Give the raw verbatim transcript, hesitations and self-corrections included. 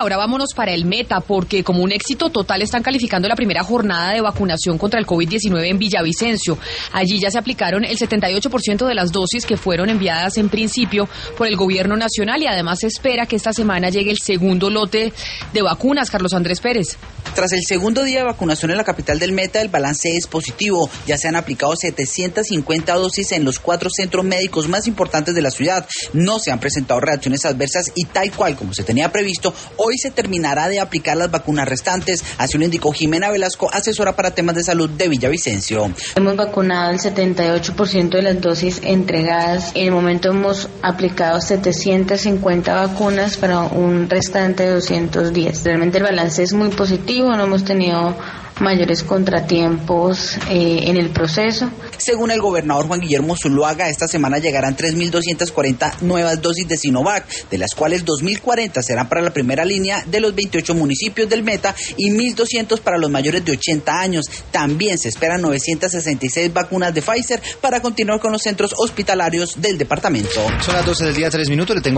Ahora vámonos para el Meta, porque como un éxito total están calificando la primera jornada de vacunación contra el COVID diecinueve en Villavicencio. Allí ya se aplicaron el setenta y ocho por ciento de las dosis que fueron enviadas en principio por el gobierno nacional y además se espera que esta semana llegue el segundo lote de vacunas. Carlos Andrés Pérez. Tras el segundo día de vacunación en la capital del Meta, el balance es positivo. Ya se han aplicado setecientas cincuenta dosis en los cuatro centros médicos más importantes de la ciudad. No se han presentado reacciones adversas y tal cual como se tenía previsto, hoy se terminará de aplicar las vacunas restantes. Así lo indicó Jimena Velasco, asesora para temas de salud de Villavicencio. Hemos vacunado el setenta y ocho por ciento de las dosis entregadas. En el momento hemos aplicado setecientas cincuenta vacunas para un restante de doscientos diez. Realmente el balance es muy positivo, no hemos tenido mayores contratiempos eh, en el proceso. Según el gobernador Juan Guillermo Zuluaga, esta semana llegarán tres mil doscientas cuarenta nuevas dosis de Sinovac, de las cuales dos mil cuarenta serán para la primera línea de los veintiocho municipios del Meta y mil doscientos para los mayores de ochenta años. También se esperan novecientas sesenta y seis vacunas de Pfizer para continuar con los centros hospitalarios del departamento. Son las doce del día, tres minutos. Le tengo